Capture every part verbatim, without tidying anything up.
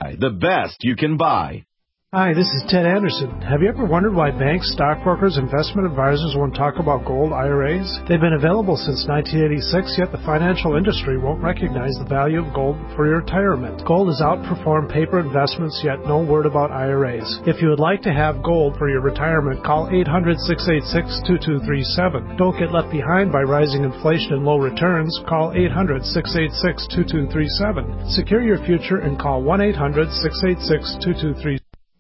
The best you can buy. Hi, this is Ted Anderson. Have you ever wondered why banks, stockbrokers, investment advisors won't talk about gold I R As? They've been available since nineteen eighty-six, yet the financial industry won't recognize the value of gold for your retirement. Gold has outperformed paper investments, yet no word about I R As. If you would like to have gold for your retirement, call eight hundred, six eight six, two two three seven. Don't get left behind by rising inflation and low returns. Call eight hundred, six eight six, two two three seven. Secure your future and call one eight hundred, six eight six, two two three seven.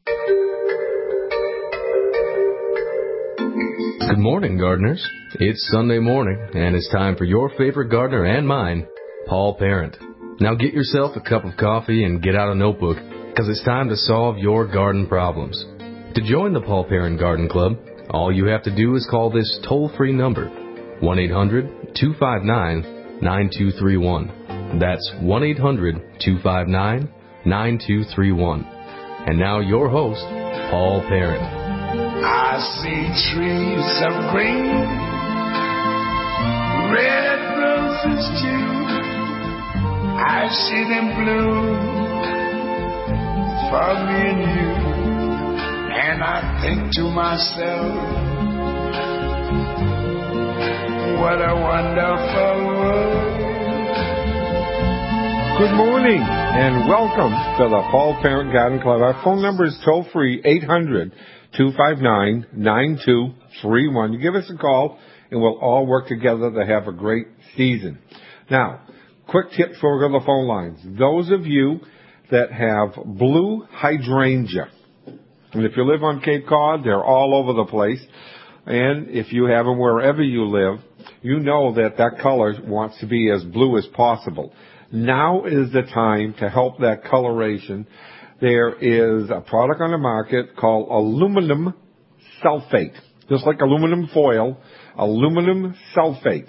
Good morning, gardeners. It's Sunday morning, and it's time for your favorite gardener and mine, Paul Parent. Now get yourself a cup of coffee and get out a notebook, because it's time to solve your garden problems. To join the Paul Parent Garden Club, all you have to do is call this toll-free number, one eight hundred, two five nine, nine two three one. That's one eight hundred, two five nine, nine two three one. And now your host, Paul Parent. I see trees of green, red roses too. I see them bloom for me and you. And I think to myself, what a wonderful world. Good morning and welcome to the Paul Parent Garden Club. Our phone number is toll free, eight hundred, two five nine, nine two three one. You give us a call and we'll all work together to have a great season. Now, quick tip before we go to the phone lines. Those of you that have blue hydrangea, and if you live on Cape Cod, they're all over the place. And if you have them wherever you live, you know that that color wants to be as blue as possible. Now is the time to help that coloration. There is a product on the market called aluminum sulfate. Just like aluminum foil, aluminum sulfate.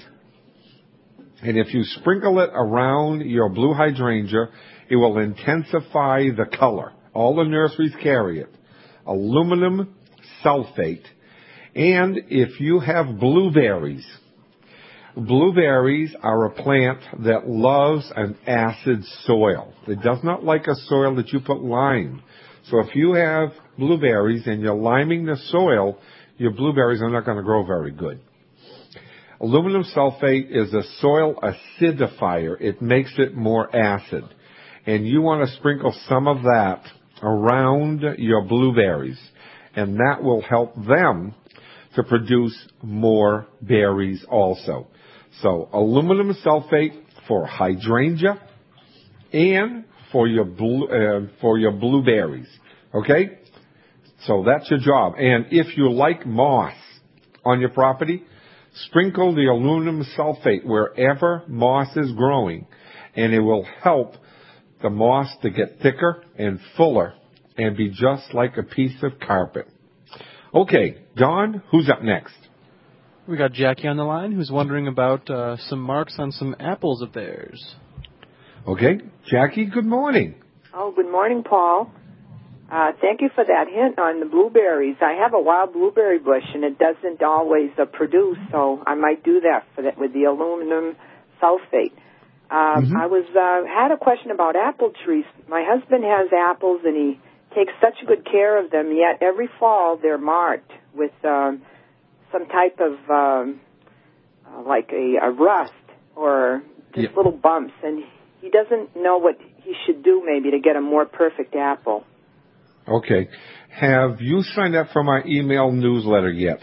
And if you sprinkle it around your blue hydrangea, it will intensify the color. All the nurseries carry it. Aluminum sulfate. And if you have blueberries, blueberries are a plant that loves an acid soil. It does not like a soil that you put lime. So if you have blueberries and you're liming the soil, your blueberries are not going to grow very good. Aluminum sulfate is a soil acidifier. It makes it more acid. And you want to sprinkle some of that around your blueberries. And that will help them to produce more berries also. So aluminum sulfate for hydrangea and for your blue, uh, for your blueberries. Okay? So that's your job. And if you like moss on your property, sprinkle the aluminum sulfate wherever moss is growing, and it will help the moss to get thicker and fuller and be just like a piece of carpet. Okay, Don, who's up next? We got Jackie on the line who's wondering about uh, some marks on some apples of theirs. Okay, Jackie, good morning. Oh, good morning, Paul. Uh, thank you for that hint on the blueberries. I have a wild blueberry bush, and it doesn't always uh, produce, so I might do that for that with the aluminum sulfate. Um, mm-hmm. I was uh, had a question about apple trees. My husband has apples, and he takes such good care of them, yet every fall they're marked with um, some type of um, uh, like a, a rust or just yep. little bumps, and he doesn't know what he should do maybe to get a more perfect apple. Okay. Have you signed up for my email newsletter yet?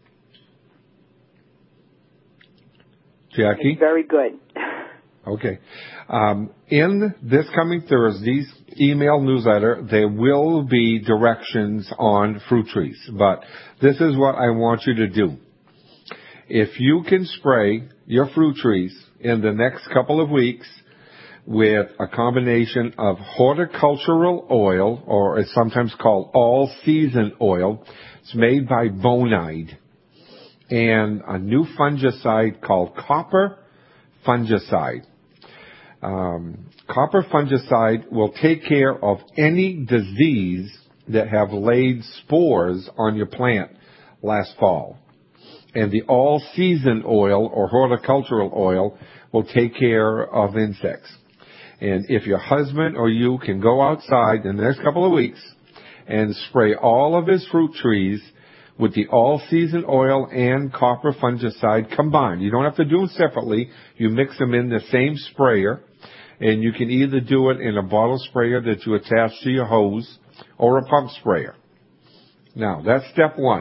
Jackie? It's very good. Okay. Um, in this coming Thursday's email newsletter, there will be directions on fruit trees. But this is what I want you to do. If you can spray your fruit trees in the next couple of weeks with a combination of horticultural oil, or it's sometimes called all-season oil, it's made by Bonide, and a new fungicide called copper fungicide. Um, copper fungicide will take care of any disease that have laid spores on your plant last fall. And the all-season oil or horticultural oil will take care of insects. And if your husband or you can go outside in the next couple of weeks and spray all of his fruit trees with the all-season oil and copper fungicide combined. You don't have to do them separately. You mix them in the same sprayer, and you can either do it in a bottle sprayer that you attach to your hose or a pump sprayer. Now, that's step one.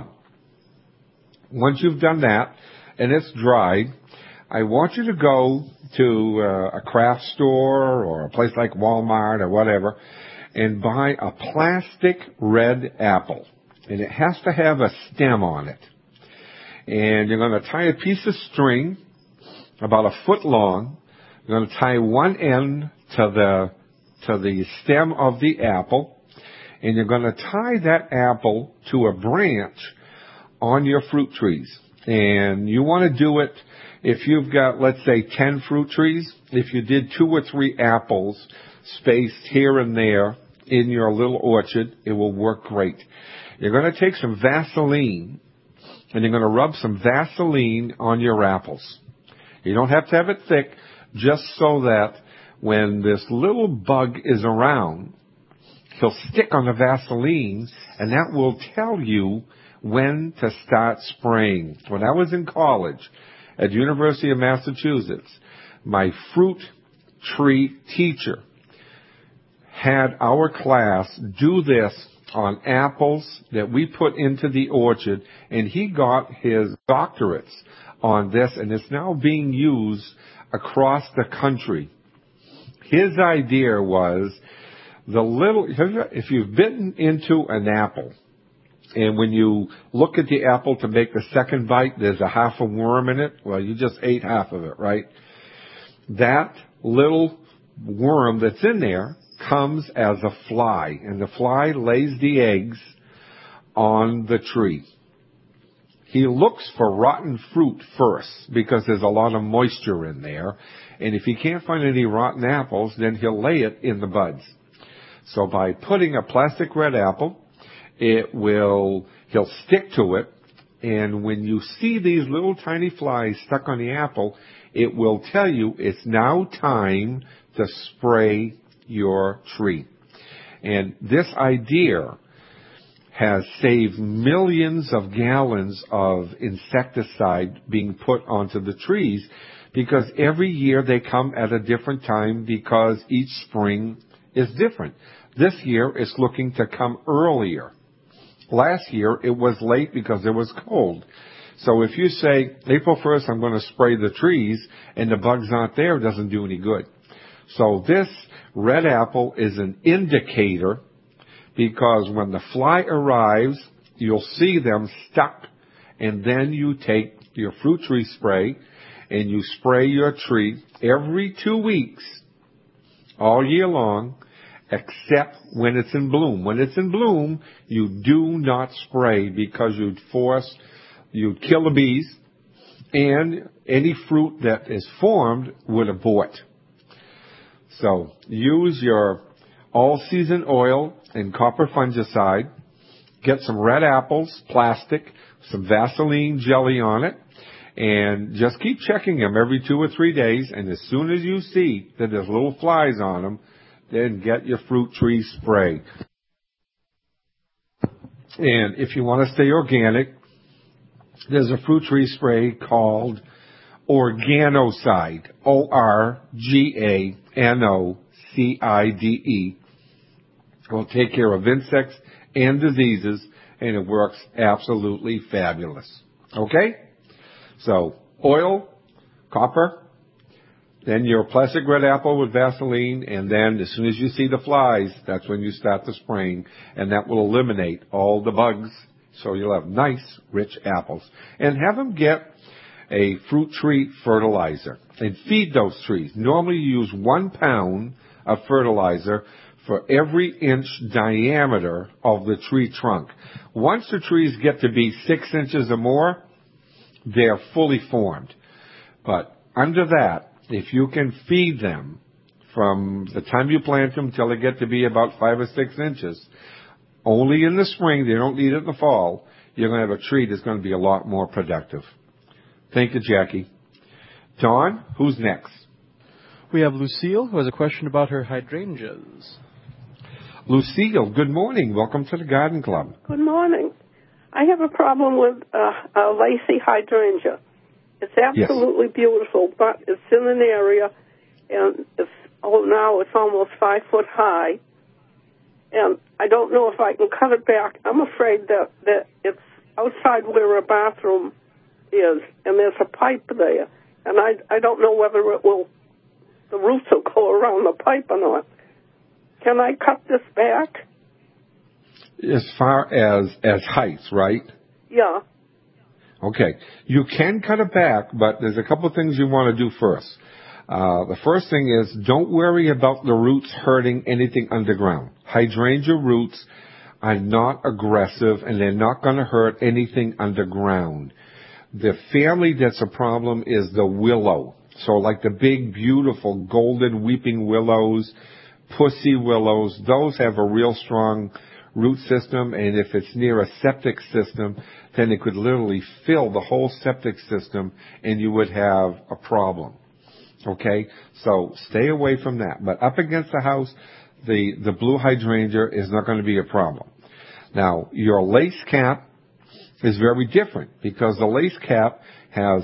Once you've done that and it's dried, I want you to go to uh, a craft store or a place like Walmart or whatever and buy a plastic red apple. And it has to have a stem on it. And you're going to tie a piece of string about a foot long. You're going to tie one end to the to the stem of the apple, and you're going to tie that apple to a branch on your fruit trees. And you want to do it if you've got, let's say, ten fruit trees. If you did two or three apples spaced here and there in your little orchard, it will work great. You're going to take some Vaseline, and you're going to rub some Vaseline on your apples. You don't have to have it thick, just so that when this little bug is around, he'll stick on the Vaseline, and that will tell you when to start spraying. When I was in college at the University of Massachusetts, my fruit tree teacher had our class do this on apples that we put into the orchard, and he got his doctorates on this, and it's now being used across the country. His idea was the little, if you've bitten into an apple, and when you look at the apple to make the second bite, there's a half a worm in it. Well, you just ate half of it, right? That little worm that's in there comes as a fly, and the fly lays the eggs on the tree. He looks for rotten fruit first because there's a lot of moisture in there, and if he can't find any rotten apples, then he'll lay it in the buds. So by putting a plastic red apple, it will, he'll stick to it, and when you see these little tiny flies stuck on the apple, it will tell you it's now time to spray your tree. And this idea has saved millions of gallons of insecticide being put onto the trees, because every year they come at a different time because each spring is different. This year it's looking to come earlier. Last year it was late because it was cold. So if you say, April first I'm going to spray the trees and the bugs aren't there, it doesn't do any good. So this red apple is an indicator, because when the fly arrives, you'll see them stuck, and then you take your fruit tree spray and you spray your tree every two weeks all year long, except when it's in bloom. When it's in bloom, you do not spray, because you'd force, you'd kill the bees, and any fruit that is formed would abort. So use your all-season oil and copper fungicide. Get some red apples, plastic, some Vaseline jelly on it, and just keep checking them every two or three days. And as soon as you see that there's little flies on them, then get your fruit tree spray. And if you want to stay organic, there's a fruit tree spray called Organocide, O R G A N O C I D E. It will take care of insects and diseases, and it works absolutely fabulous. Okay? So, oil, copper, then your plastic red apple with Vaseline, and then as soon as you see the flies, that's when you start the spraying, and that will eliminate all the bugs, so you'll have nice, rich apples. And have them get a fruit tree fertilizer and feed those trees. Normally you use one pound of fertilizer for every inch diameter of the tree trunk. Once the trees get to be six inches or more, they're fully formed. But under that, if you can feed them from the time you plant them till they get to be about five or six inches, only in the spring, they don't need it in the fall, you're going to have a tree that's going to be a lot more productive. Thank you, Jackie. Don, who's next? We have Lucille, who has a question about her hydrangeas. Lucille, good morning. Welcome to the Garden Club. Good morning. I have a problem with uh, a lacy hydrangea. It's absolutely yes. beautiful, but it's in an area, and it's, oh, now it's almost five foot high, and I don't know if I can cut it back. I'm afraid that, that it's outside where a bathroom is, and there's a pipe there, and I, I don't know whether it will, the roots will go around the pipe or not. Can I cut this back? As far as, as height, right? Yeah. Okay. You can cut it back, but there's a couple of things you want to do first. Uh, the first thing is don't worry about the roots hurting anything underground. Hydrangea roots are not aggressive, and they're not going to hurt anything underground. The family that's a problem is the willow. So like the big, beautiful golden weeping willows, pussy willows, those have a real strong root system, and if it's near a septic system, then it could literally fill the whole septic system, and you would have a problem. Okay? So stay away from that. But up against the house, the, the blue hydrangea is not going to be a problem. Now, your lace cap is very different, because the lace cap has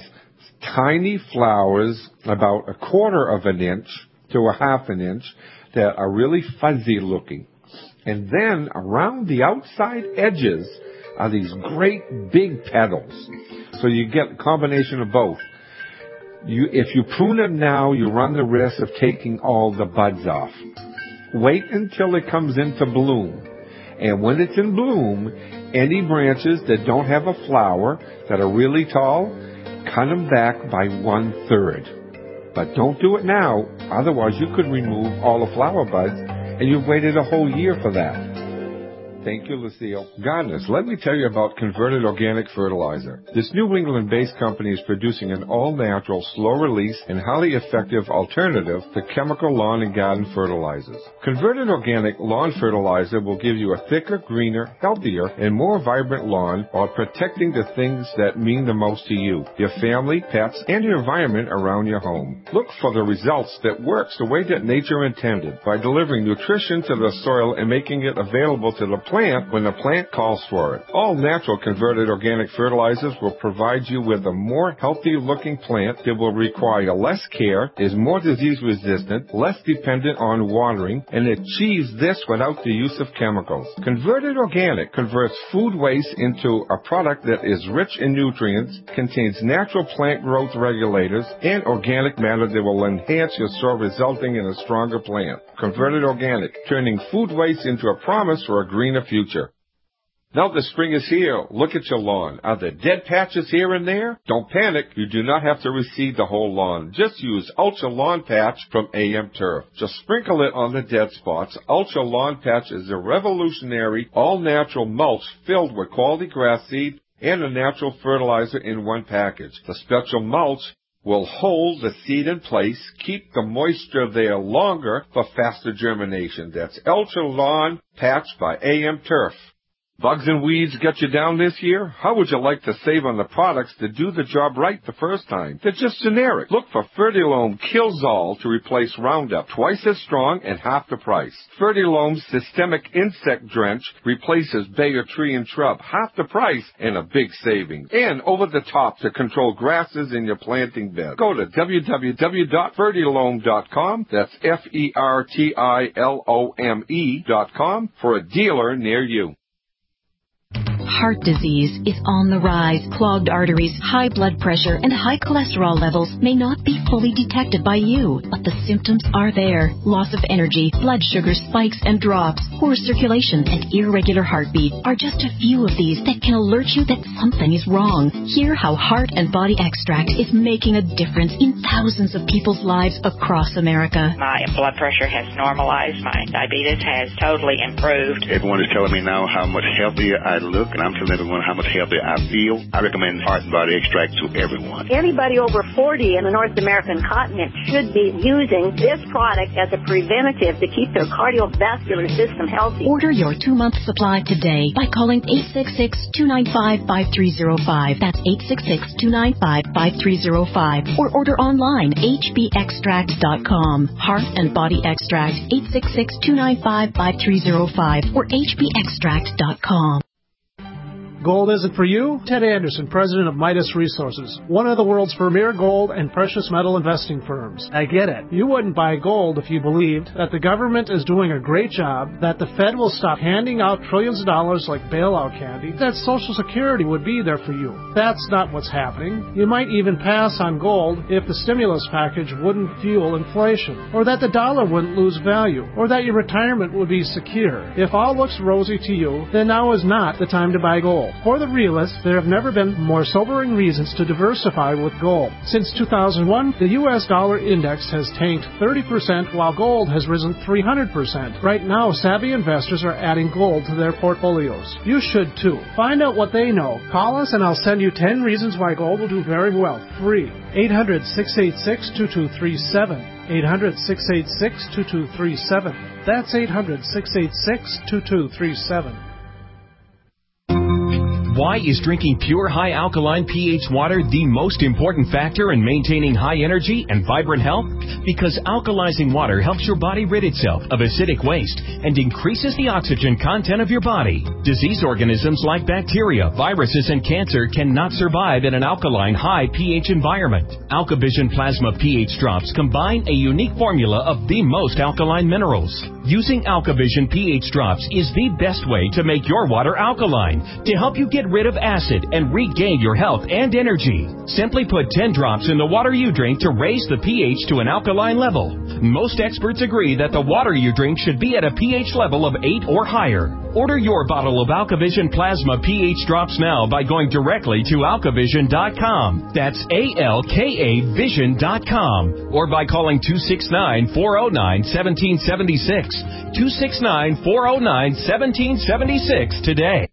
tiny flowers about a quarter of an inch to a half an inch that are really fuzzy looking. And then around the outside edges are these great big petals. So you get a combination of both. You, if you prune it now, you run the risk of taking all the buds off. Wait until it comes into bloom. And when it's in bloom, any branches that don't have a flower, that are really tall, cut them back by one-third. But don't do it now, otherwise you could remove all the flower buds, and you've waited a whole year for that. Thank you, Lucille. Gardeners, let me tell you about Converted Organic Fertilizer. This New England-based company is producing an all-natural, slow-release, and highly effective alternative to chemical lawn and garden fertilizers. Converted Organic Lawn Fertilizer will give you a thicker, greener, healthier, and more vibrant lawn while protecting the things that mean the most to you, your family, pets, and your environment around your home. Look for the results that works the way that nature intended by delivering nutrition to the soil and making it available to the plant when the plant calls for it. All natural converted organic fertilizers will provide you with a more healthy looking plant that will require less care, is more disease resistant, less dependent on watering, and achieves this without the use of chemicals. Converted Organic converts food waste into a product that is rich in nutrients, contains natural plant growth regulators, and organic matter that will enhance your soil, resulting in a stronger plant. Converted Organic, turning food waste into a promise for a greener future. Now the spring is here. Look at your lawn. Are there dead patches here and there? Don't panic. You do not have to reseed the whole lawn. Just use Ultra Lawn Patch from A M Turf. Just sprinkle it on the dead spots. Ultra Lawn Patch is a revolutionary, all-natural mulch filled with quality grass seed and a natural fertilizer in one package. The special mulch will hold the seed in place, keep the moisture there longer for faster germination. That's Ultra Lawn Patch by A M Turf. Bugs and weeds get you down this year? How would you like to save on the products that do the job right the first time? They're just generic. Look for Fertilome Kills-All to replace Roundup, twice as strong and half the price. Fertilome's Systemic Insect Drench replaces Bayer Tree and Shrub, half the price and a big savings. And over the top to control grasses in your planting bed. Go to w w w dot fertilome dot com, that's F E R T I L O M E dot com, for a dealer near you. Heart disease is on the rise. Clogged arteries, high blood pressure, and high cholesterol levels may not be fully detected by you, but the symptoms are there. Loss of energy, blood sugar spikes and drops, poor circulation, and irregular heartbeat are just a few of these that can alert you that something is wrong. Hear how Heart and Body Extract is making a difference in thousands of people's lives across America. My blood pressure has normalized. My diabetes has totally improved. Everyone is telling me now how much healthier I look, and I'm telling everyone how much healthier I feel. I recommend Heart and Body Extract to everyone. Anybody over forty in the North American continent should be using this product as a preventative to keep their cardiovascular system healthy. Order your two-month supply today by calling eight six six, two nine five, five three zero five. That's eight six six, two nine five, five three zero five. Or order online, h b extract dot com. Heart and Body Extract, eight six six, two nine five, five three zero five or h b extract dot com. Gold isn't for you? Ted Anderson, president of Midas Resources, one of the world's premier gold and precious metal investing firms. I get it. You wouldn't buy gold if you believed that the government is doing a great job, that the Fed will stop handing out trillions of dollars like bailout candy, that Social Security would be there for you. That's not what's happening. You might even pass on gold if the stimulus package wouldn't fuel inflation, or that the dollar wouldn't lose value, or that your retirement would be secure. If all looks rosy to you, then now is not the time to buy gold. For the realists, there have never been more sobering reasons to diversify with gold. Since two thousand one, the U S dollar index has tanked thirty percent while gold has risen three hundred percent. Right now, savvy investors are adding gold to their portfolios. You should too. Find out what they know. Call us and I'll send you ten reasons why gold will do very well. Free. eight hundred, six eight six, two two three seven. eight hundred, six eight six, two two three seven. That's eight hundred, six eight six, two two three seven. Why is drinking pure high alkaline pH water the most important factor in maintaining high energy and vibrant health? Because alkalizing water helps your body rid itself of acidic waste and increases the oxygen content of your body. Disease organisms like bacteria, viruses, and cancer cannot survive in an alkaline high pH environment. AlkaVision Plasma pH drops combine a unique formula of the most alkaline minerals. Using AlkaVision pH drops is the best way to make your water alkaline to help you get rid of acid and regain your health and energy. Simply put ten drops in the water you drink to raise the pH to an alkaline level. Most experts agree that the water you drink should be at a pH level of eight or higher. Order your bottle of AlkaVision Plasma pH drops now by going directly to alkavision dot com. That's A L K A vision dot com. Or by calling two six nine, four oh nine, one seven seven six. two six nine, four oh nine, one seven seven six today.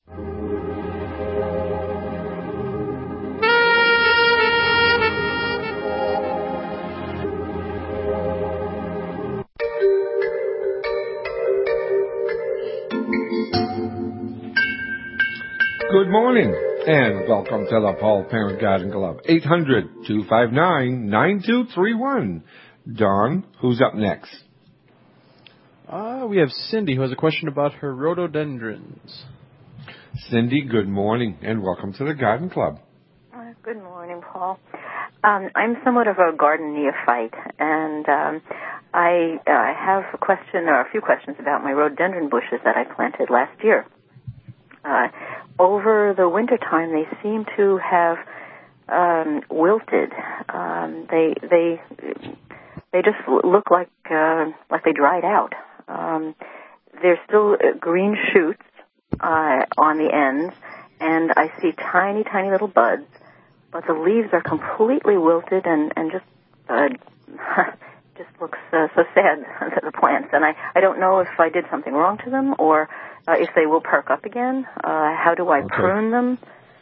Good morning, and welcome to the Paul Parent Garden Club. eight hundred, two five nine, nine two three one. Don, who's up next? Uh, we have Cindy, who has a question about her rhododendrons. Cindy, good morning, and welcome to the Garden Club. Uh, good morning, Paul. Um, I'm somewhat of a garden neophyte, and um, I uh, have a question, or a few questions about my rhododendron bushes that I planted last year. Uh, over the wintertime, they seem to have um, wilted. Um, they they they just look like uh, like they dried out. Um, there's still green shoots uh, on the ends, and I see tiny, tiny little buds, but the leaves are completely wilted and and just uh, just looks uh, so sad, the plants. And I I don't know if I did something wrong to them or Uh, if they will perk up again. Uh, how do I okay. prune them?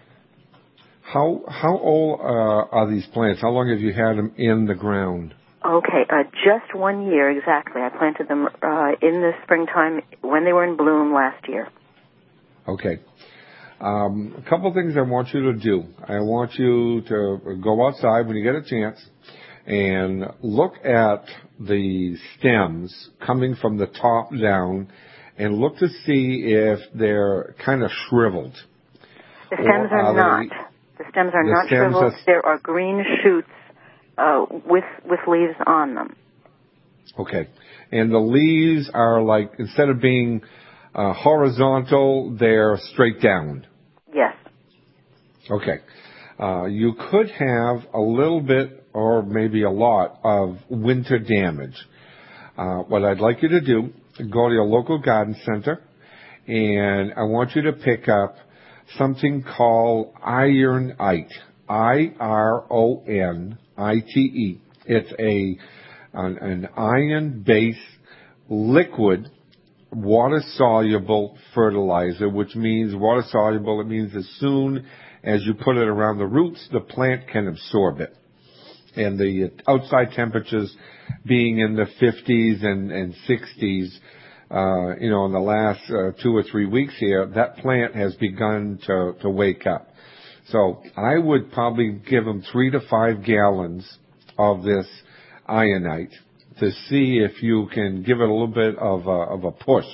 How how old uh, are these plants? How long have you had them in the ground? Okay, uh, just one year exactly. I planted them uh, in the springtime when they were in bloom last year. Okay. Um, a couple things I want you to do. I want you to go outside when you get a chance and look at the stems coming from the top down and look to see if they're kind of shriveled. The stems are, are not. They, the stems are the not stems shriveled. Are, there are green shoots uh, with with leaves on them. Okay. And the leaves are like, instead of being uh, horizontal, they're straight down. Yes. Okay. Uh, you could have a little bit or maybe a lot of winter damage. Uh, what I'd like you to do, go to your local garden center, and I want you to pick up something called Ironite, I R O N I T E. It's a an, an iron-based liquid water-soluble fertilizer, which means water-soluble. It means as soon as you put it around the roots, the plant can absorb it. And the outside temperatures being in the fifties and, and sixties, uh, you know, in the last uh, two or three weeks here, that plant has begun to, to wake up. So I would probably give them three to five gallons of this Ionite to see if you can give it a little bit of a, of a push.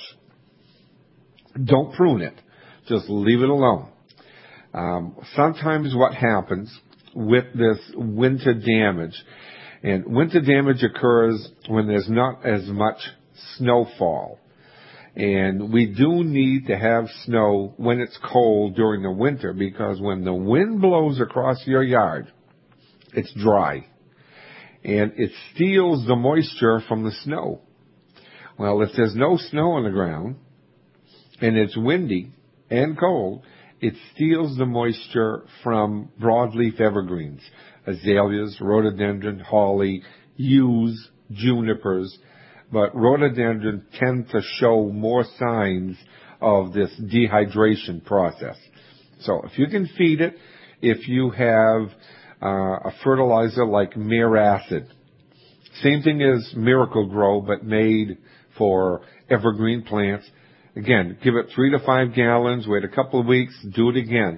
Don't prune it. Just leave it alone. Um, sometimes what happens with this winter damage, and winter damage occurs when there's not as much snowfall. And we do need to have snow when it's cold during the winter, because when the wind blows across your yard, it's dry. And it steals the moisture from the snow. Well, if there's no snow on the ground, and it's windy and cold, it steals the moisture from broadleaf evergreens, azaleas, rhododendron, holly, yews, junipers. But rhododendron tend to show more signs of this dehydration process. So if you can feed it, if you have uh, a fertilizer like Mere Acid, same thing as Miracle Grow, but made for evergreen plants. Again, give it three to five gallons, wait a couple of weeks, do it again.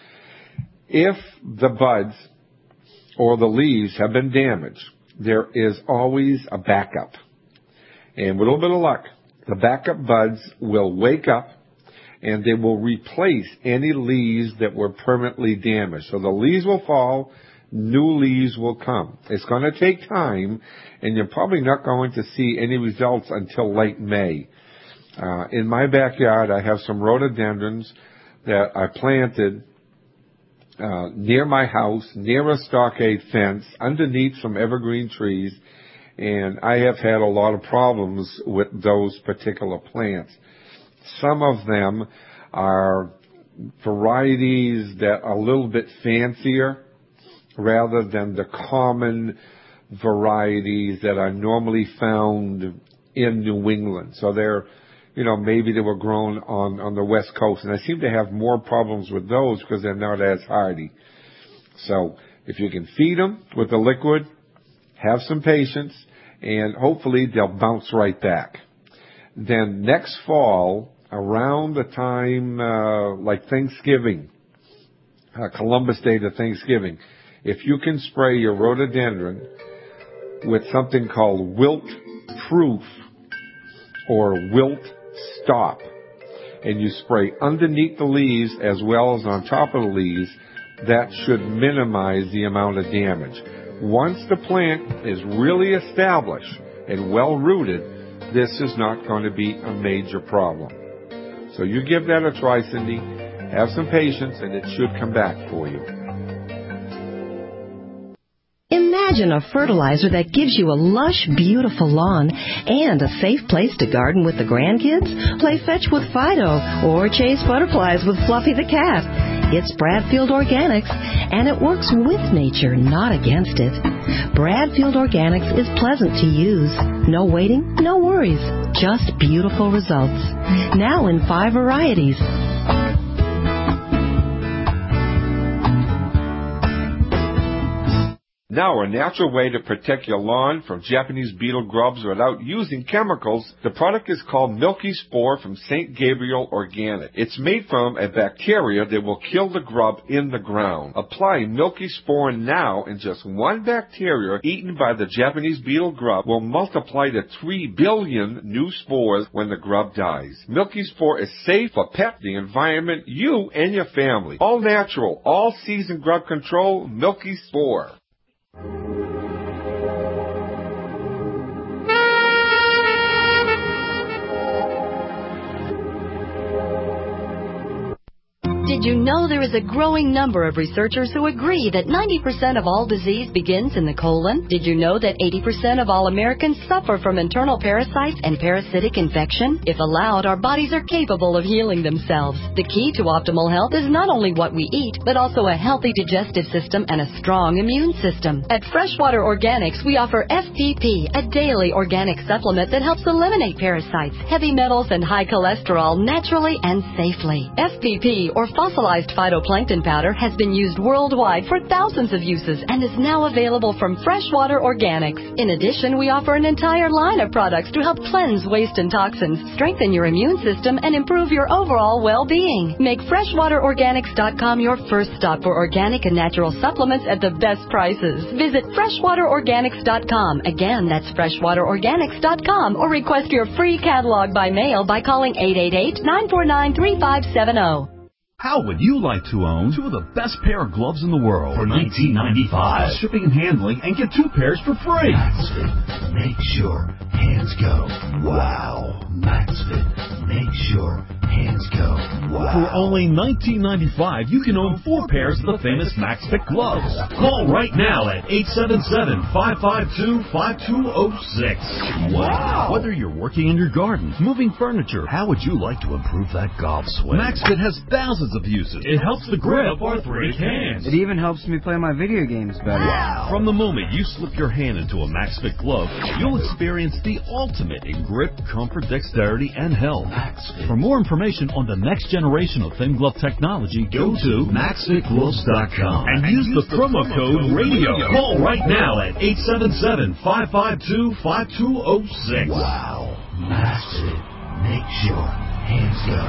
If the buds or the leaves have been damaged, there is always a backup. And with a little bit of luck, the backup buds will wake up and they will replace any leaves that were permanently damaged. So the leaves will fall, new leaves will come. It's going to take time, and you're probably not going to see any results until late May. Uh, in my backyard, I have some rhododendrons that I planted uh, near my house, near a stockade fence, underneath some evergreen trees, and I have had a lot of problems with those particular plants. Some of them are varieties that are a little bit fancier rather than the common varieties that are normally found in New England. So they're, you know, maybe they were grown on, on the West Coast, and I seem to have more problems with those because they're not as hardy. So if you can feed them with the liquid, have some patience, and hopefully they'll bounce right back. Then next fall, around the time uh, like Thanksgiving, uh, Columbus Day to Thanksgiving, if you can spray your rhododendron with something called Wilt Proof or Wilt Stop, and you spray underneath the leaves as well as on top of the leaves, that should minimize the amount of damage. Once the plant is really established and well-rooted, this is not going to be a major problem. So you give that a try, Cindy. Have some patience, and it should come back for you. Imagine a fertilizer that gives you a lush, beautiful lawn and a safe place to garden with the grandkids, play fetch with Fido, or chase butterflies with Fluffy the cat. It's Bradfield Organics, and it works with nature, not against it. Bradfield Organics is pleasant to use. No waiting, no worries, just beautiful results. Now in five varieties. Now, a natural way to protect your lawn from Japanese beetle grubs without using chemicals. The product is called Milky Spore from Saint Gabriel Organic. It's made from a bacteria that will kill the grub in the ground. Apply Milky Spore now, and just one bacteria eaten by the Japanese beetle grub will multiply to three billion new spores when the grub dies. Milky Spore is safe for pet, the environment, you, and your family. All natural, all season grub control, Milky Spore. Did you know there is a growing number of researchers who agree that ninety percent of all disease begins in the colon? Did you know that eighty percent of all Americans suffer from internal parasites and parasitic infection? If allowed, our bodies are capable of healing themselves. The key to optimal health is not only what we eat, but also a healthy digestive system and a strong immune system. At Freshwater Organics, we offer F P P, a daily organic supplement that helps eliminate parasites, heavy metals, and high cholesterol naturally and safely. F P P, or phosphorus fossilized phytoplankton powder has been used worldwide for thousands of uses and is now available from Freshwater Organics. In addition, we offer an entire line of products to help cleanse waste and toxins, strengthen your immune system, and improve your overall well-being. Make freshwater organics dot com your first stop for organic and natural supplements at the best prices. Visit freshwater organics dot com. Again, that's freshwater organics dot com, or request your free catalog by mail by calling eight eight eight, nine four nine, three five seven zero. How would you like to own two of the best pair of gloves in the world for nineteen ninety-five? Shipping and handling, and get two pairs for free. Maxfit, make sure hands go. Wow. Maxfit, make sure hands go. Wow. For only nineteen ninety-five, you can own four pairs of the famous Maxfit gloves. Call right now at eight seven seven, five five two, five two zero six. Wow. Whether you're working in your garden, moving furniture, how would you like to improve that golf swing? Maxfit has thousands of uses. It helps the grip of arthritic hands. It even helps me play my video games better. Wow. From the moment you slip your hand into a Maxfit glove, you'll experience the ultimate in grip, comfort, dexterity, and health. Maxfit. For more information on the next generation of thin glove technology, go to maxfit gloves dot com and, and use, use the, the promo, promo code radio. radio. Call right now at eight seven seven, five five two, five two zero six. Wow. Maxfit. Make sure hands go.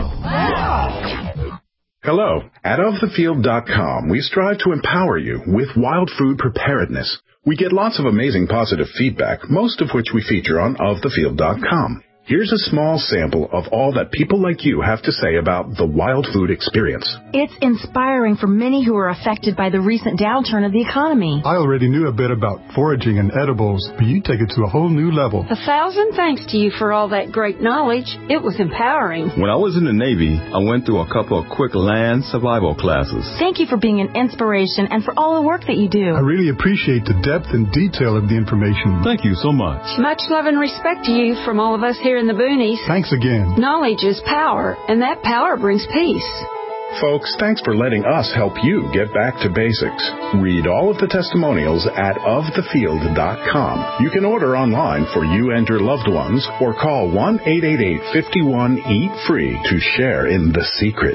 Wow. Hello. At of the field dot com, we strive to empower you with wild food preparedness. We get lots of amazing positive feedback, most of which we feature on of the field dot com. Here's a small sample of all that people like you have to say about the wild food experience. It's inspiring for many who are affected by the recent downturn of the economy. I already knew a bit about foraging and edibles, but you take it to a whole new level. A thousand thanks to you for all that great knowledge. It was empowering. When I was in the Navy, I went through a couple of quick land survival classes. Thank you for being an inspiration and for all the work that you do. I really appreciate the depth and detail of the information. Thank you so much. Much love and respect to you from all of us here in the boonies. Thanks again. Knowledge is power, and that power brings peace. Folks, thanks for letting us help you get back to basics. Read all of the testimonials at of the field dot com. You can order online for you and your loved ones, or call one eight eight eight, five one, eat free to share in the secret.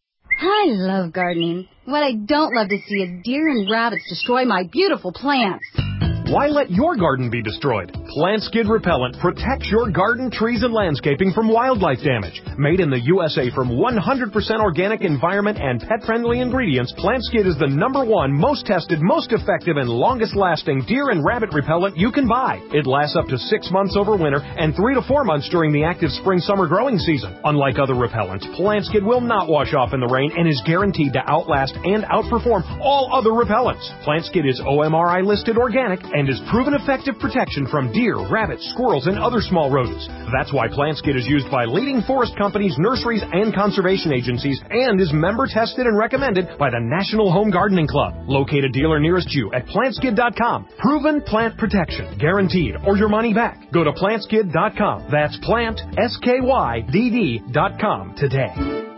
I love gardening. What I don't love to see is deer and rabbits destroy my beautiful plants. Why let your garden be destroyed? Plant Skid Repellent protects your garden, trees, and landscaping from wildlife damage. Made in the U S A from one hundred percent organic environment and pet-friendly ingredients, Plant Skid is the number one most tested, most effective, and longest-lasting deer and rabbit repellent you can buy. It lasts up to six months over winter and three to four months during the active spring-summer growing season. Unlike other repellents, Plant Skid will not wash off in the rain and is guaranteed to outlast and outperform all other repellents. Plant Skid is O M R I listed organic and is proven effective protection from deer, rabbits, squirrels, and other small rodents. That's why Plant Skid is used by leading forest companies, nurseries, and conservation agencies, and is member tested and recommended by the National Home Gardening Club. Locate a dealer nearest you at plant skid dot com. Proven plant protection, guaranteed, or your money back. Go to plant skid dot com. That's plant, S K Y D D dot com today.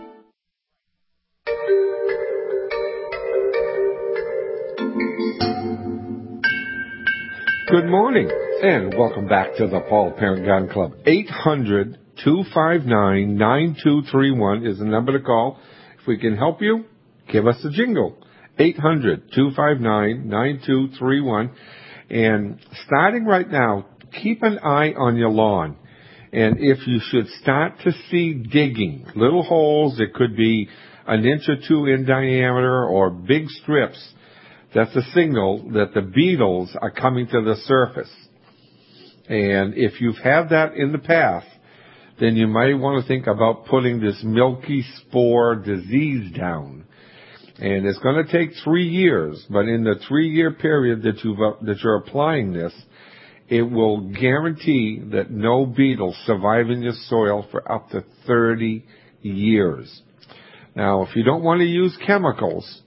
Good morning, and welcome back to the Paul Parent Garden Club. eight hundred, two five nine, nine two three one is the number to call. If we can help you, give us a jingle. eight hundred, two five nine, nine two three one. And starting right now, keep an eye on your lawn. And if you should start to see digging, little holes that could be an inch or two in diameter or big strips, that's a signal that the beetles are coming to the surface. And if you've had that in the past, then you might want to think about putting this milky spore disease down. And it's going to take three years, but in the three-year period that, you've, that you're applying this, it will guarantee that no beetles survive in your soil for up to thirty years. Now, if you don't want to use chemicals,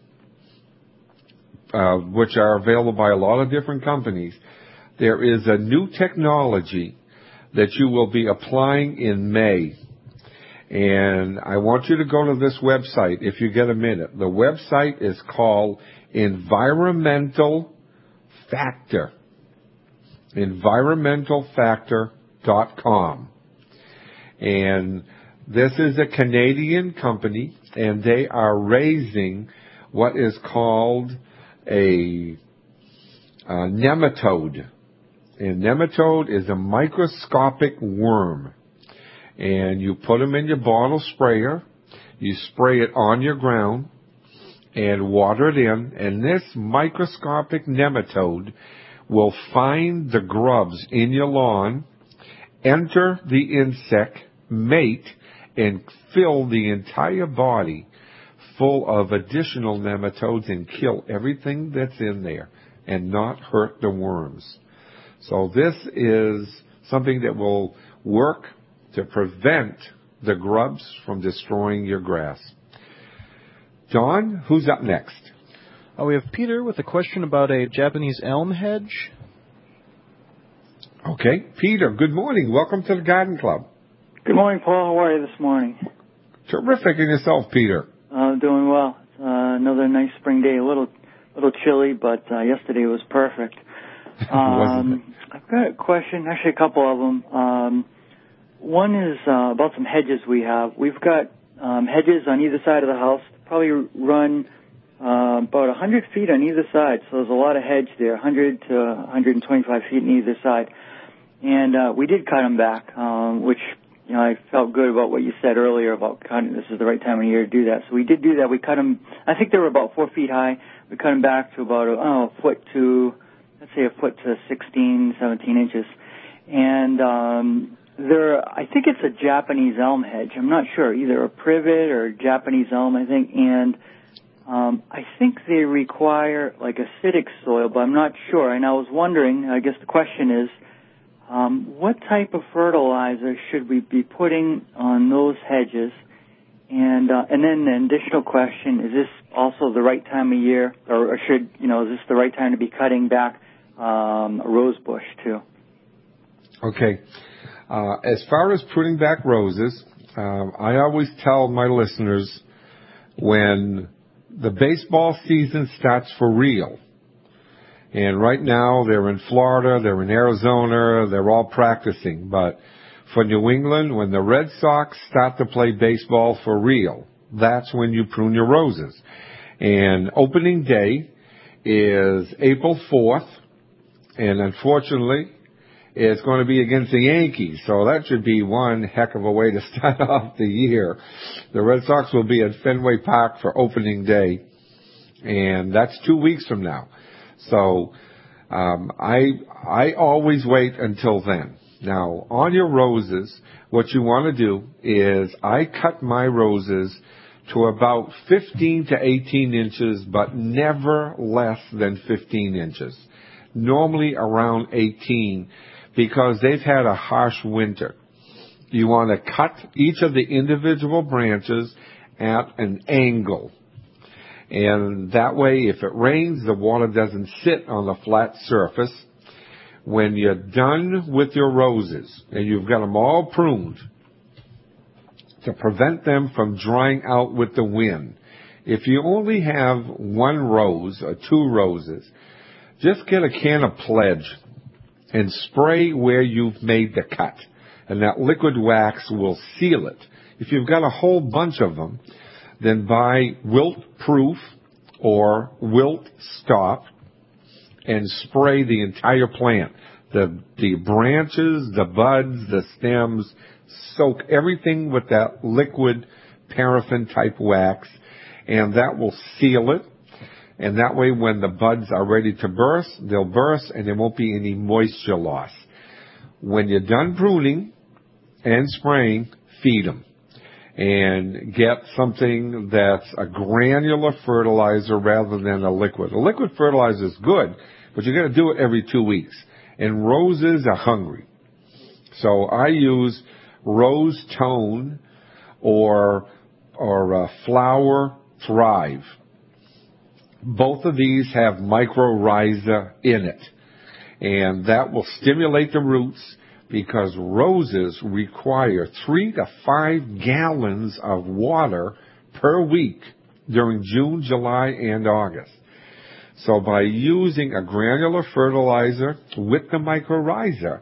Uh, which are available by a lot of different companies, there is a new technology that you will be applying in May. And I want you to go to this website if you get a minute. The website is called Environmental Factor. environmental factor dot com. And This is a Canadian company, and they are raising what is called a, a nematode. And nematode is a microscopic worm. And you put them in your bottle sprayer, you spray it on your ground, and water it in, and this microscopic nematode will find the grubs in your lawn, enter the insect, mate, and fill the entire body full of additional nematodes and kill everything that's in there and not hurt the worms. So this is something that will work to prevent the grubs from destroying your grass. John, who's up next? Uh, we have Peter with a question about a Japanese elm hedge. Okay, Peter, good morning. Welcome to the Garden Club. Good morning, Paul. How are you this morning? Terrific. And yourself, Peter? Uh, doing well. Uh, another nice spring day. A little, little chilly, but uh, yesterday was perfect. Um, I've got a question, actually a couple of them. Um, one is uh, about some hedges we have. We've got um, hedges on either side of the house. Probably run uh, about one hundred feet on either side, so there's a lot of hedge there, one hundred to one hundred twenty-five feet on either side. And uh, we did cut them back, um, which, you know, I felt good about what you said earlier about cutting. This is the right time of year to do that. So we did do that. We cut them, I think they were about four feet high. We cut them back to about, oh, a foot to, let's say a foot to sixteen, seventeen inches. And um, they're, I think it's a Japanese elm hedge. I'm not sure, either a privet or a Japanese elm, I think. And um, I think they require like acidic soil, but I'm not sure. And I was wondering, I guess the question is, um, what type of fertilizer should we be putting on those hedges? And uh, and then an additional question, is this also the right time of year, or, or should, you know, is this the right time to be cutting back um, a rose bush too? Okay. Uh, as far as pruning back roses, um, I always tell my listeners when the baseball season starts for real, and right now they're in Florida, they're in Arizona, they're all practicing, but for New England, when the Red Sox start to play baseball for real, that's when you prune your roses. And opening day is April fourth, and unfortunately, it's going to be against the Yankees, so that should be one heck of a way to start off the year. The Red Sox will be at Fenway Park for opening day, and that's two weeks from now. So um, I I always wait until then. Now, on your roses, what you want to do is I cut my roses to about fifteen to eighteen inches, but never less than fifteen inches. Normally around eighteen, because they've had a harsh winter. You want to cut each of the individual branches at an angle. And that way, if it rains, the water doesn't sit on the flat surface. When you're done with your roses, and you've got them all pruned, to prevent them from drying out with the wind, if you only have one rose or two roses, just get a can of Pledge and spray where you've made the cut, and that liquid wax will seal it. If you've got a whole bunch of them, then buy Wilt Proof or Wilt Stop and spray the entire plant. The the branches, the buds, the stems, soak everything with that liquid paraffin-type wax, and that will seal it. And that way, when the buds are ready to burst, they'll burst, and there won't be any moisture loss. When you're done pruning and spraying, feed them. And get something that's a granular fertilizer rather than a liquid. A liquid fertilizer is good, but you're going to do it every two weeks. And roses are hungry. So I use Rose Tone or, or uh, Flower Thrive. Both of these have mycorrhiza in it, and that will stimulate the roots, because roses require three to five gallons of water per week during June, July, and August. So by using a granular fertilizer with the mycorrhiza,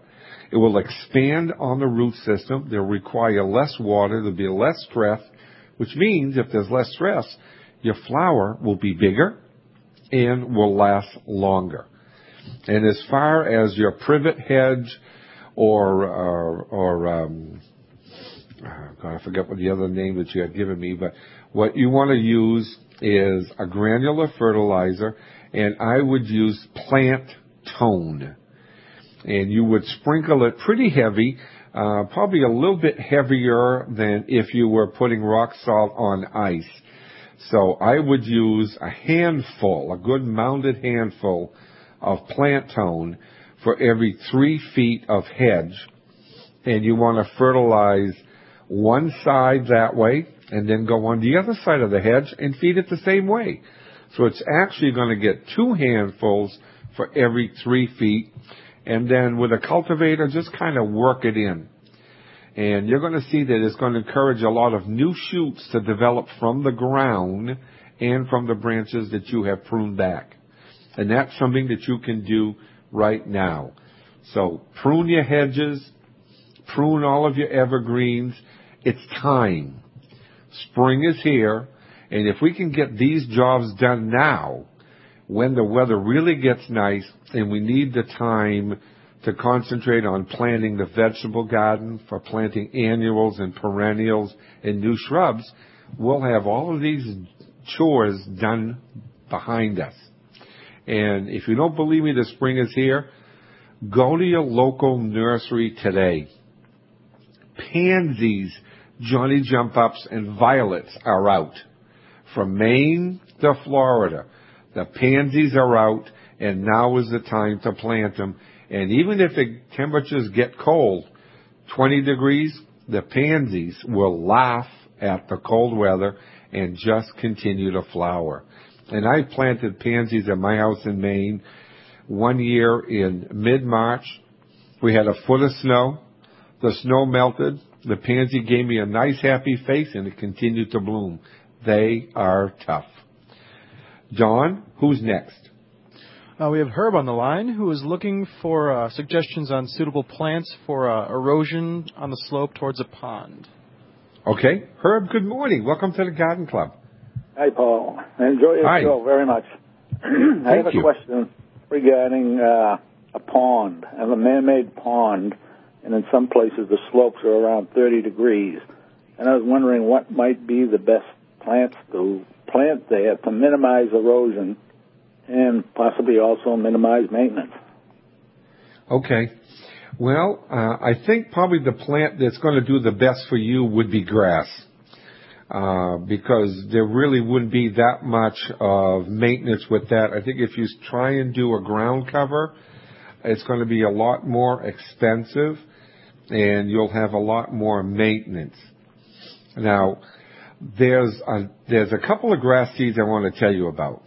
It will expand on the root system. They'll require less water. There'll be less stress, which means if there's less stress, your flower will be bigger and will last longer. And as far as your privet hedge or, or, or um, oh God, I forget what the other name that you had given me, but what you want to use is a granular fertilizer, and I would use Plant Tone. And you would sprinkle it pretty heavy, uh, probably a little bit heavier than if you were putting rock salt on ice. So I would use a handful, a good mounded handful of Plant Tone for every three feet of hedge. And you want to fertilize one side that way and then go on the other side of the hedge and feed it the same way. So it's actually going to get two handfuls for every three feet. And then with a cultivator, just kind of work it in. And you're going to see that it's going to encourage a lot of new shoots to develop from the ground and from the branches that you have pruned back. And that's something that you can do right now. So prune your hedges, prune all of your evergreens. It's time. Spring is here. And if we can get these jobs done now, when the weather really gets nice and we need the time to concentrate on planting the vegetable garden, for planting annuals and perennials and new shrubs, we'll have all of these chores done behind us. And if you don't believe me, the spring is here, go to your local nursery today. Pansies, Johnny Jump Ups, and violets are out. From Maine to Florida, the pansies are out, and now is the time to plant them. And even if the temperatures get cold, twenty degrees, the pansies will laugh at the cold weather and just continue to flower. And I planted pansies at my house in Maine one year in mid-March. We had a foot of snow. The snow melted. The pansy gave me a nice, happy face, and it continued to bloom. They are tough. John, who's next? Uh, we have Herb on the line, who is looking for uh, suggestions on suitable plants for uh, erosion on the slope towards a pond. Okay. Herb, good morning. Welcome to the Garden Club. Hi, Paul. I enjoy your Hi. show very much. I have a you. question regarding uh, a pond. I have a man-made pond, and in some places the slopes are around thirty degrees. And I was wondering what might be the best plants to plant there to minimize erosion and possibly also minimize maintenance. Okay. Well, uh, I think probably the plant that's going to do the best for you would be grass. Uh, because there really wouldn't be that much of maintenance with that. I think if you try and do a ground cover, it's going to be a lot more expensive, and you'll have a lot more maintenance. Now, there's a, there's a couple of grass seeds I want to tell you about.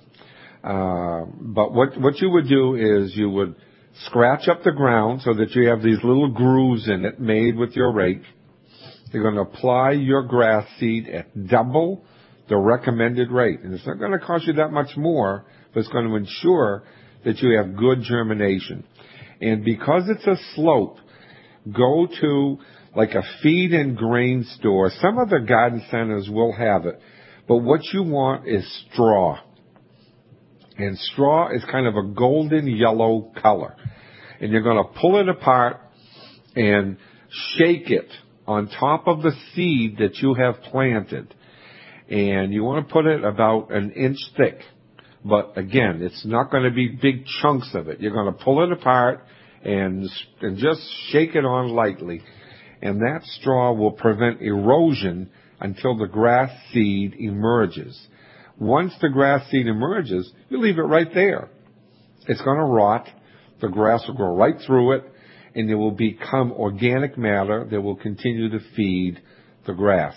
Uh, but what, what you would do is you would scratch up the ground so that you have these little grooves in it made with your rake. You're going to apply your grass seed at double the recommended rate. And it's not going to cost you that much more, but it's going to ensure that you have good germination. And because it's a slope, go to like a feed and grain store. Some of the garden centers will have it. But what you want is straw. And straw is kind of a golden yellow color. And you're going to pull it apart and shake it on top of the seed that you have planted. And you want to put it about an inch thick. But again, it's not going to be big chunks of it. You're going to pull it apart and, and just shake it on lightly. And that straw will prevent erosion until the grass seed emerges. Once the grass seed emerges, you leave it right there. It's going to rot. The grass will go right through it, and it will become organic matter that will continue to feed the grass.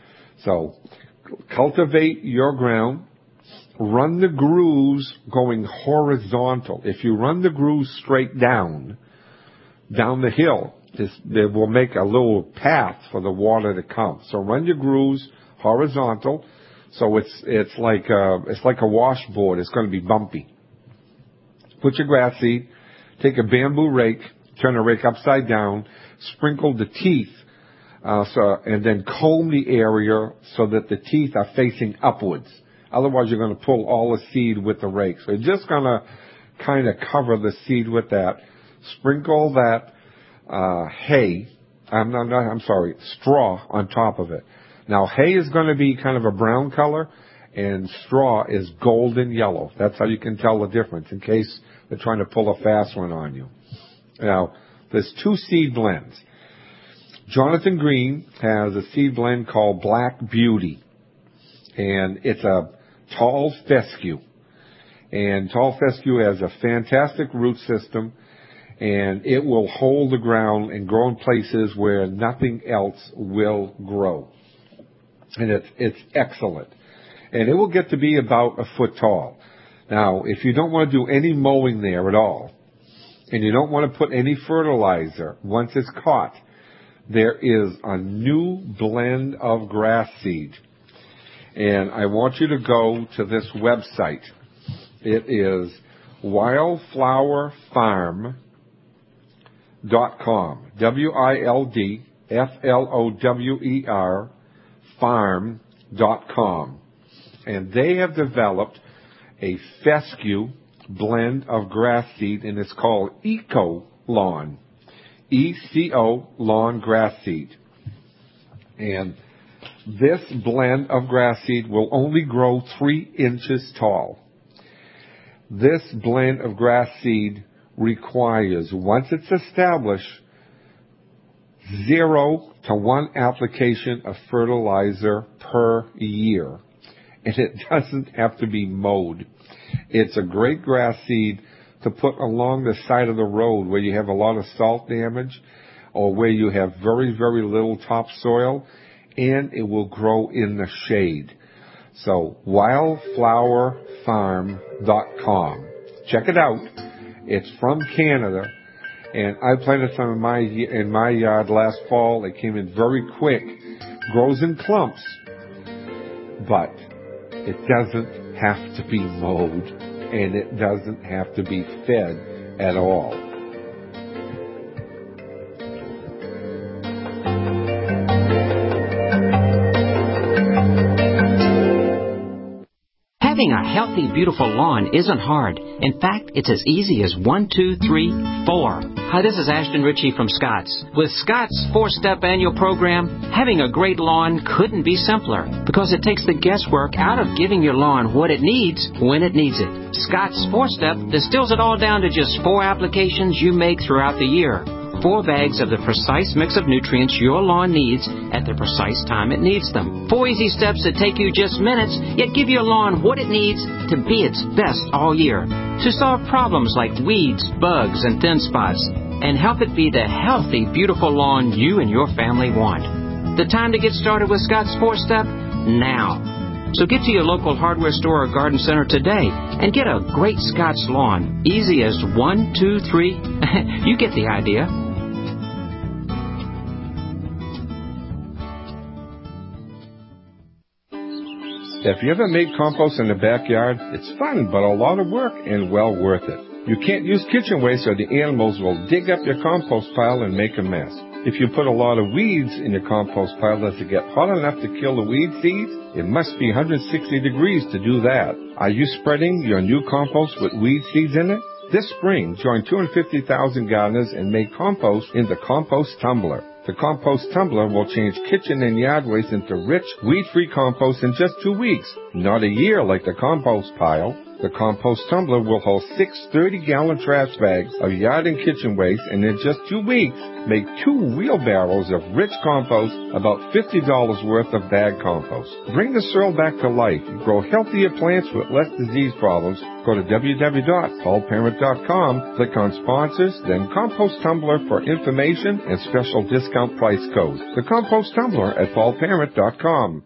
So cultivate your ground. Run the grooves going horizontal. If you run the grooves straight down, down the hill, this, they will make a little path for the water to come. So run your grooves horizontal. So it's it's like a, it's like a washboard. It's going to be bumpy. Put your grass seed. Take a bamboo rake. turn the rake upside down, sprinkle the teeth, uh, so, and then comb the area so that the teeth are facing upwards. Otherwise, you're going to pull all the seed with the rake. So you're just going to kind of cover the seed with that. Sprinkle that uh, hay, I'm, not, I'm sorry, straw on top of it. Now, hay is going to be kind of a brown color, and straw is golden yellow. That's how you can tell the difference in case they're trying to pull a fast one on you. Now, there's two seed blends. Jonathan Green has a seed blend called Black Beauty, and it's a tall fescue. And tall fescue has a fantastic root system, and it will hold the ground and grow in places where nothing else will grow. And it's, it's excellent. And it will get to be about a foot tall. Now, if you don't want to do any mowing there at all, and you don't want to put any fertilizer once it's caught, there is a new blend of grass seed. And I want you to go to this website. It is wildflower farm dot com. W I L D F L O W E R farm dot com. And they have developed a fescue blend of grass seed, and it's called Eco Lawn. E C O Lawn Grass Seed. And this blend of grass seed will only grow three inches tall. This blend of grass seed requires, once it's established, zero to one application of fertilizer per year. And it doesn't have to be mowed. It's a great grass seed to put along the side of the road where you have a lot of salt damage or where you have very, very little topsoil, and it will grow in the shade. So, wildflower farm dot com. Check it out. It's from Canada, and I planted some in my, in my yard last fall. It came in very quick. Grows in clumps. But it doesn't have to be mowed, and it doesn't have to be fed at all. Having a healthy, beautiful lawn isn't hard. In fact, it's as easy as one, two, three, four. Hi, this is Ashton Ritchie from Scott's. With Scott's four-step annual program, having a great lawn couldn't be simpler because it takes the guesswork out of giving your lawn what it needs when it needs it. Scott's four-step distills it all down to just four applications you make throughout the year. Four bags of the precise mix of nutrients your lawn needs at the precise time it needs them. Four easy steps that take you just minutes, yet give your lawn what it needs to be its best all year. To solve problems like weeds, bugs, and thin spots, and help it be the healthy, beautiful lawn you and your family want. The time to get started with Scott's four-step? Now. So get to your local hardware store or garden center today and get a great Scott's lawn. Easy as one, two, three. You get the idea. If you ever made compost in the backyard, it's fun, but a lot of work and well worth it. You can't use kitchen waste or the animals will dig up your compost pile and make a mess. If you put a lot of weeds in your compost pile, does it get hot enough to kill the weed seeds? It must be one hundred sixty degrees to do that. Are you spreading your new compost with weed seeds in it? This spring, join two hundred fifty thousand gardeners and make compost in the Compost Tumbler. The Compost Tumbler will change kitchen and yard waste into rich, weed-free compost in just two weeks. Not a year like the compost pile. The Compost Tumbler will hold six thirty-gallon trash bags of yard and kitchen waste, and in just two weeks, make two wheelbarrows of rich compost, about fifty dollars worth of bag compost. Bring the soil back to life. Grow healthier plants with less disease problems. Go to w w w dot paul parent dot com, click on Sponsors, then Compost Tumbler for information and special discount price codes. The Compost Tumbler at paul parent dot com.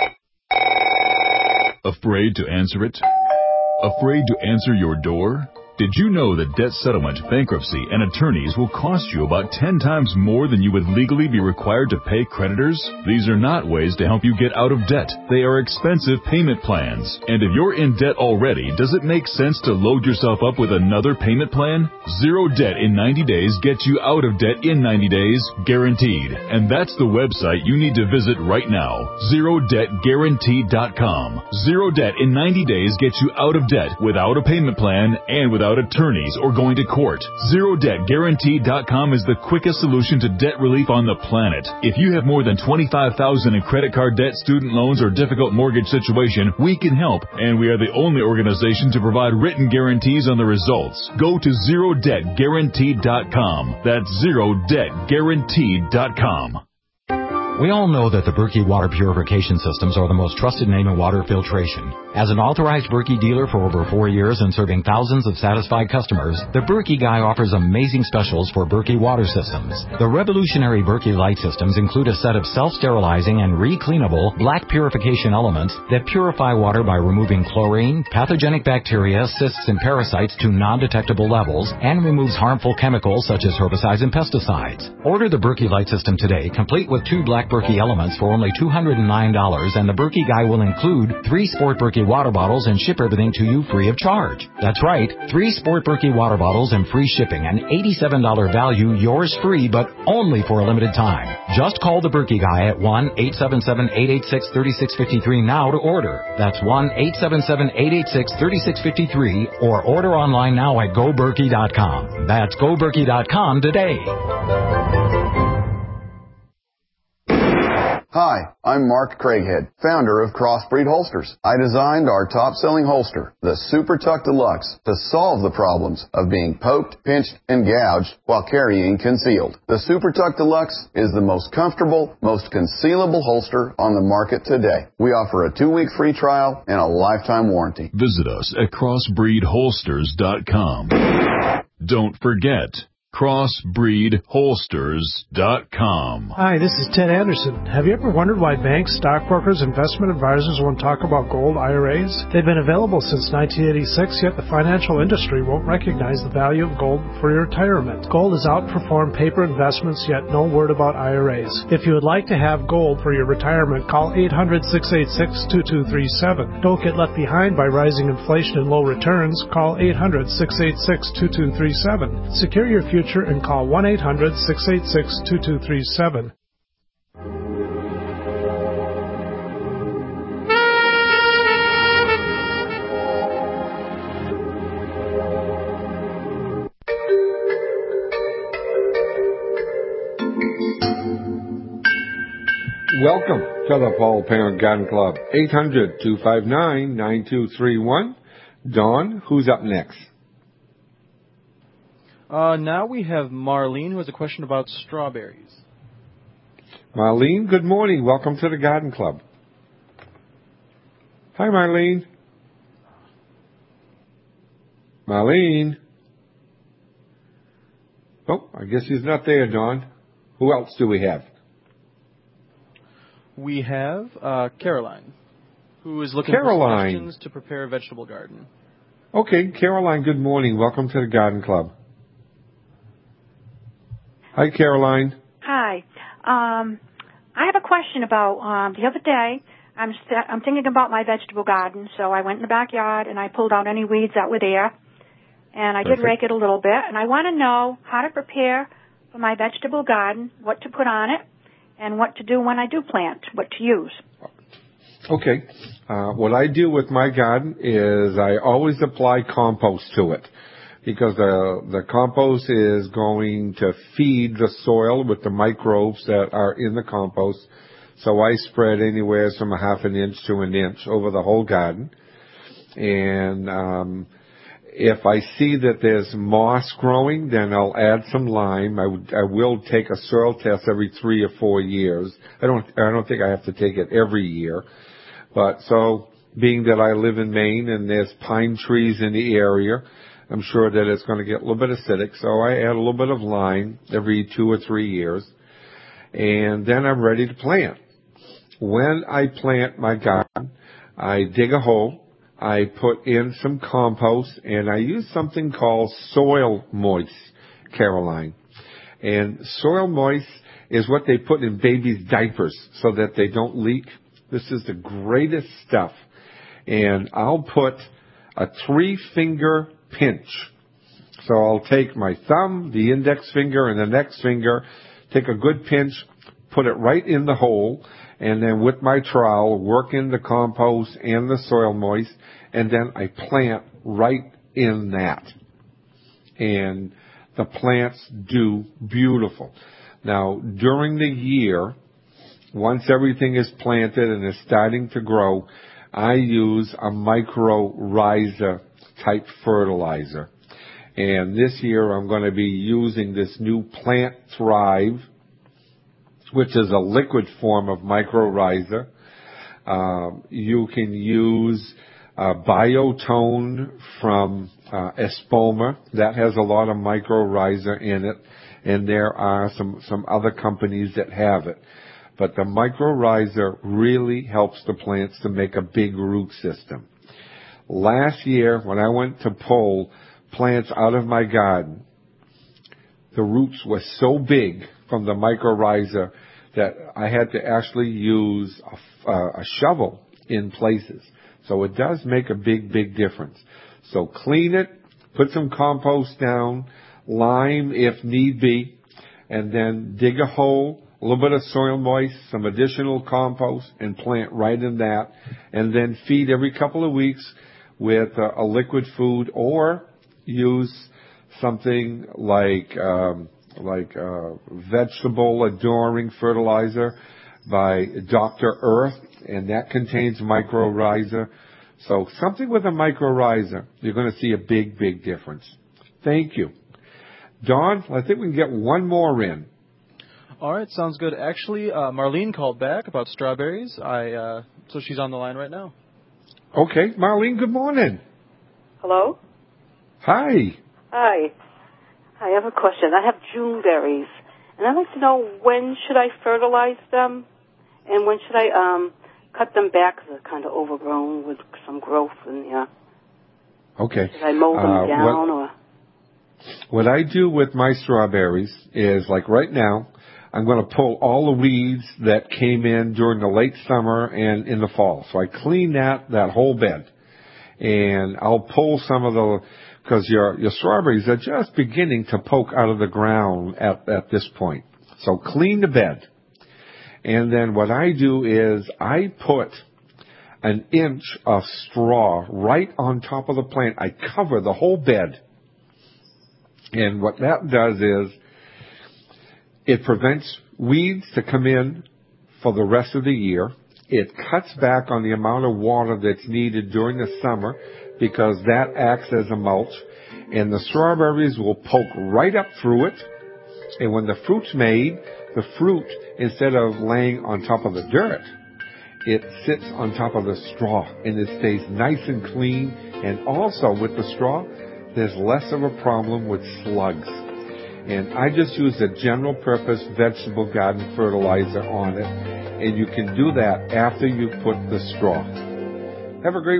Afraid to answer it? Afraid to answer your door? Did you know that debt settlement, bankruptcy, and attorneys will cost you about ten times more than you would legally be required to pay creditors? These are not ways to help you get out of debt. They are expensive payment plans. And if you're in debt already, does it make sense to load yourself up with another payment plan? Zero Debt in ninety days gets you out of debt in ninety days, guaranteed. And that's the website you need to visit right now, zero debt guaranteed dot com. Zero Debt in ninety days gets you out of debt without a payment plan and without attorneys or going to court. Zero Debt Guaranteed dot com is the quickest solution to debt relief on the planet. If you have more than twenty-five thousand dollars in credit card debt, student loans, or difficult mortgage situation, we can help, and we are the only organization to provide written guarantees on the results. Go to Zero Debt Guaranteed dot com. That's Zero Debt Guaranteed dot com. We all know that the Berkey water purification systems are the most trusted name in water filtration. As an authorized Berkey dealer for over four years and serving thousands of satisfied customers, the Berkey Guy offers amazing specials for Berkey water systems. The revolutionary Berkey Light systems include a set of self-sterilizing and re-cleanable black purification elements that purify water by removing chlorine, pathogenic bacteria, cysts, and parasites to non-detectable levels, and removes harmful chemicals such as herbicides and pesticides. Order the Berkey Light system today, complete with two black Berkey elements for only two hundred nine dollars, and the Berkey Guy will include three Sport Berkey water bottles and ship everything to you free of charge. That's right, three Sport Berkey water bottles and free shipping, an eighty-seven dollars value, yours free, but only for a limited time. Just call the Berkey Guy at one eight seven seven, eight eight six, three six five three now to order. That's one eight seven seven, eight eight six, three six five three, or order online now at go berkey dot com. That's go berkey dot com today. Hi, I'm Mark Craighead, founder of Crossbreed Holsters. I designed our top-selling holster, the Super Tuck Deluxe, to solve the problems of being poked, pinched, and gouged while carrying concealed. The Super Tuck Deluxe is the most comfortable, most concealable holster on the market today. We offer a two-week free trial and a lifetime warranty. Visit us at crossbreed holsters dot com. Don't forget, crossbreed holsters dot com. Hi, this is Ted Anderson. Have you ever wondered why banks, stockbrokers, investment advisors won't talk about gold I R As? They've been available since nineteen eighty-six, yet the financial industry won't recognize the value of gold for your retirement. Gold has outperformed paper investments, yet no word about I R As. If you would like to have gold for your retirement, call eight hundred, six eight six, two two three seven. Don't get left behind by rising inflation and low returns. Call eight hundred, six eight six, two two three seven. Secure your future and call one eight hundred, six eight six, two two three seven. Welcome to the Paul Parent Garden Club. eight hundred, two five nine, nine two three one. Dawn, who's up next? Uh, now we have Marlene, who has a question about strawberries. Marlene, good morning. Welcome to the Garden Club. Hi, Marlene. Marlene. Oh, I guess she's not there, Dawn. Who else do we have? We have uh, Caroline, who is looking Caroline. for suggestions to prepare a vegetable garden. Okay, Caroline, good morning. Welcome to the Garden Club. Hi, Caroline. Hi. Um, I have a question about um, the other day. I'm st- I'm thinking about my vegetable garden, so I went in the backyard and I pulled out any weeds that were there, and I Perfect. did rake it a little bit. And I want to know how to prepare for my vegetable garden, what to put on it, and what to do when I do plant, what to use. Okay. Uh, what I do with my garden is I always apply compost to it, because the the compost is going to feed the soil with the microbes that are in the compost. So I spread anywhere from a half an inch to an inch over the whole garden. And um, if I see that there's moss growing, then I'll add some lime. I, w- I will take a soil test every three or four years. I don't I don't think I have to take it every year. But so being that I live in Maine and there's pine trees in the area, I'm sure that it's going to get a little bit acidic, so I add a little bit of lime every two or three years, and then I'm ready to plant. When I plant my garden, I dig a hole, I put in some compost, and I use something called Soil Moist, Caroline. And Soil Moist is what they put in babies' diapers so that they don't leak. This is the greatest stuff. And I'll put a three-finger pinch. So I'll take my thumb, the index finger, and the next finger, take a good pinch, put it right in the hole, and then with my trowel, work in the compost and the Soil Moist, and then I plant right in that. And the plants do beautiful. Now, during the year, once everything is planted and is starting to grow, I use a mycorrhiza type fertilizer. And this year I'm going to be using this new Plant Thrive, which is a liquid form of mycorrhiza. Um, you can use uh, Biotone from uh, Espoma. That has a lot of mycorrhiza in it. And there are some, some other companies that have it. But the mycorrhiza really helps the plants to make a big root system. Last year, when I went to pull plants out of my garden, the roots were so big from the mycorrhiza that I had to actually use a, uh, a shovel in places. So it does make a big, big difference. So clean it, put some compost down, lime if need be, and then dig a hole, a little bit of Soil Moist, some additional compost, and plant right in that. And then feed every couple of weeks with a, a liquid food, or use something like um, like uh, vegetable adoring fertilizer by Doctor Earth, and that contains mycorrhiza. So something with a mycorrhiza, you're going to see a big, big difference. Thank you. Don, I think we can get one more in. All right, sounds good. Actually, uh, Marlene called back about strawberries. I uh, so she's on the line right now. Okay, Marlene, good morning. Hello? Hi. Hi. I have a question. I have June berries, and I'd like to know when should I fertilize them, and when should I um, cut them back because they're kind of overgrown with some growth in yeah. Okay. Should I mow them uh, down what, or? What I do with my strawberries is, like right now, I'm going to pull all the weeds that came in during the late summer and in the fall. So I clean that, that whole bed. And I'll pull some of the, because your, your strawberries are just beginning to poke out of the ground at, at this point. So clean the bed. And then what I do is I put an inch of straw right on top of the plant. I cover the whole bed. And what that does is it prevents weeds to come in for the rest of the year. It cuts back on the amount of water that's needed during the summer because that acts as a mulch. And the strawberries will poke right up through it. And when the fruit's made, the fruit, instead of laying on top of the dirt, it sits on top of the straw and it stays nice and clean. And also with the straw, there's less of a problem with slugs. And I just use a general purpose vegetable garden fertilizer on it. And you can do that after you put the straw. Have a great